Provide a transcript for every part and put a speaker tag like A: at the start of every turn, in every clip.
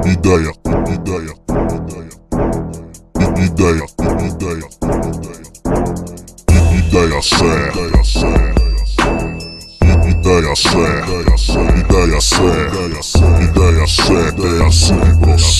A: Ideia certa. Ideia certa, é assim que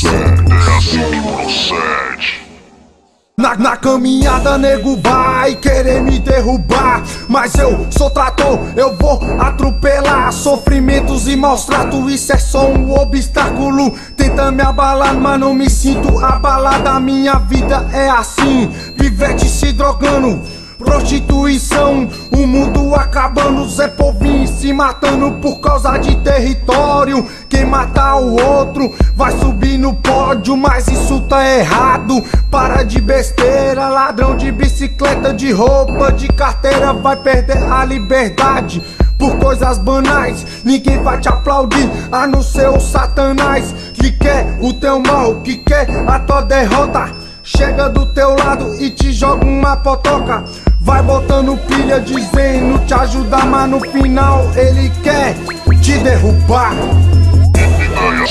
A: procede.
B: Na caminhada, nego vai querer me derrubar, mas eu sou trator, eu vou atropelar sofrimentos e maus tratos, isso é só um obstáculo. Tenta me abalar, mas não me sinto abalado. A minha vida é assim, pivete se drogando, prostituição, o mundo acabando, Zé Povinho se matando por causa de território. Quem matar o outro vai subir no pódio, mas isso tá errado. Para de besteira, ladrão de bicicleta, de roupa, de carteira, vai perder a liberdade por coisas banais. Ninguém vai te aplaudir, a não ser o Satanás, que quer o teu mal, que quer a tua derrota. Chega do teu lado e te joga uma potoca. Vai botando pilha dizendo te ajudar, mas no final ele quer te derrubar.
A: Ideia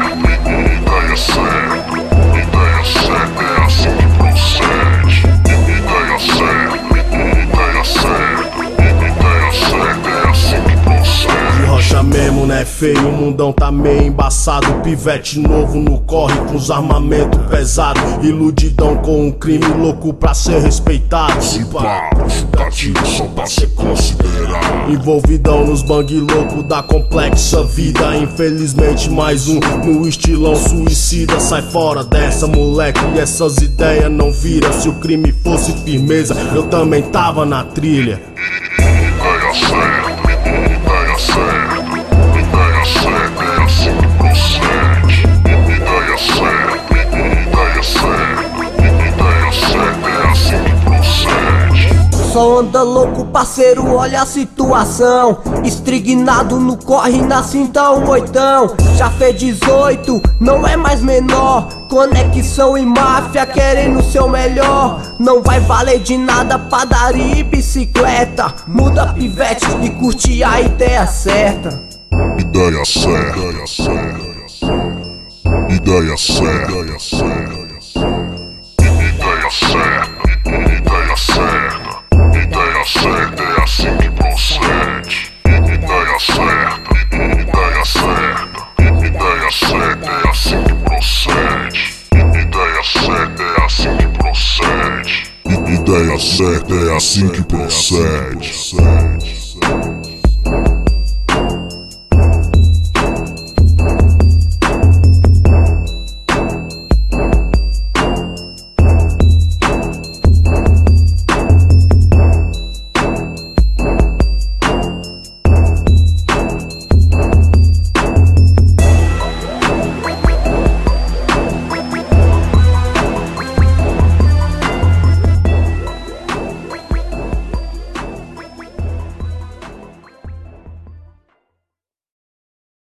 A: certa, é assim que procede. Ideia certa, é assim que procede.
C: De rocha mesmo, né feio, o mundão tá meio embaçado. Pivete novo no corre com os armamentos pesados, iludidão com um crime louco pra ser respeitado.
A: Se pá, dá tiro só pra ser considerado.
C: Envolvidão nos bang louco da complexa vida. Infelizmente mais um no estilão suicida. Sai fora dessa, moleque, e essas ideias não viram. Se o crime fosse firmeza, eu também tava na trilha.
A: Ideia certa, é assim que procede. Ideia certa, é assim que procede.
D: Só anda louco, parceiro, olha a situação. Estrignado no corre, na cinta um oitão. Já fez 18, não é mais menor. Conexão e máfia querendo o seu melhor. Não vai valer de nada padaria e bicicleta. Muda pivete e curte a ideia certa.
A: Ideia certa, é assim que procede. Ideia certa, é assim que procede. Ideia certa, é assim que procede. Ideia certa, é assim que procede.